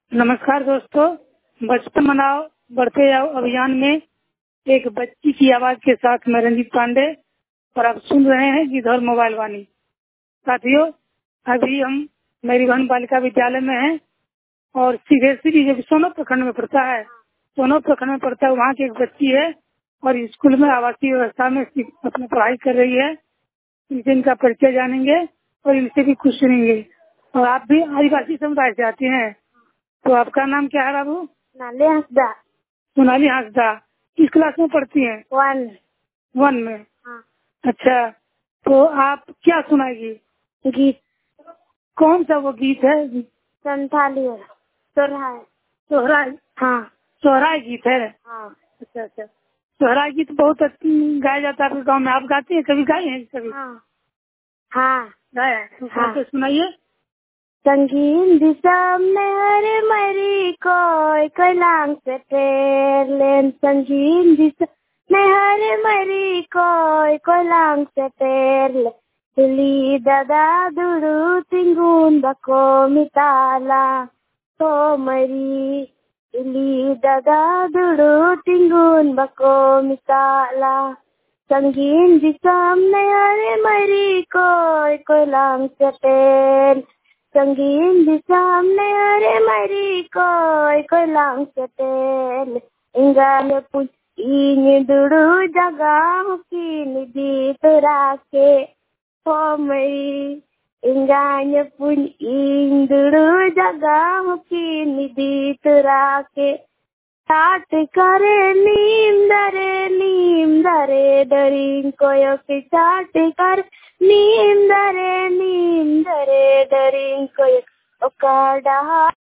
नमस्कार दोस्तों, बचपन मनाओ बढ़ते जाओ अभियान में एक बच्ची की आवाज के साथ मैं रंजीत पांडे और आप सुन रहे हैं गिद्धौर मोबाइल वाणी। साथियों, अभी हम मेरी बहन बालिका विद्यालय में हैं और सीधेश्वरी जो सोनभद्र प्रखंड में पड़ता है, वहाँ की एक बच्ची है और स्कूल में आवासीय व्यवस्था में अपनी पढ़ाई कर रही है। इनसे इनका परिचय जानेंगे और इनसे भी कुछ सुनेंगे। और आप भी आदिवासी समुदाय से आते हैं, तो आपका नाम क्या है बाबू? सोनाली हंसदा। सोनाली हंसदा। किस क्लास में पढ़ती हैं? 1 में। हाँ। अच्छा, तो आप क्या सुनाएगी? गीत। कौन सा वो गीत है? संथाली है। सोहराय। सोहराय? हाँ। सोहराय गीत है। हाँ। अच्छा अच्छा, सोहराय गीत बहुत गाया जाता है आपके गाँव में। आप गाते हैं? कभी गाए हैं? कभी? हाँ। हाँ। गाया है तो हाँ। कैसे सुनाइए। संगीन दिशा में हरे मरी कोई लांग से टेर लेन। संगीन दिशा में हरे मरी कोई लांग से टेर ले। तुली दादा दुडू तिंगून बको मिताला तो मरी। तुली दादा दुडू तिंगून बको मिताला। संगीन दिशा में हरे मरी कोई लांग से टेर। संगीन दिशा में हरे मरी कोई लांग से टेल। इंगाने पुन इन दुडू जगह की निधि तुरा के हो मरी। इंगाने पुन इन दुडू जगह की निधि तुरा के। साट करे नीम दरे डरिंग कोयो के। साट कर नीम दरे डरिंग कोयो ओका डहा।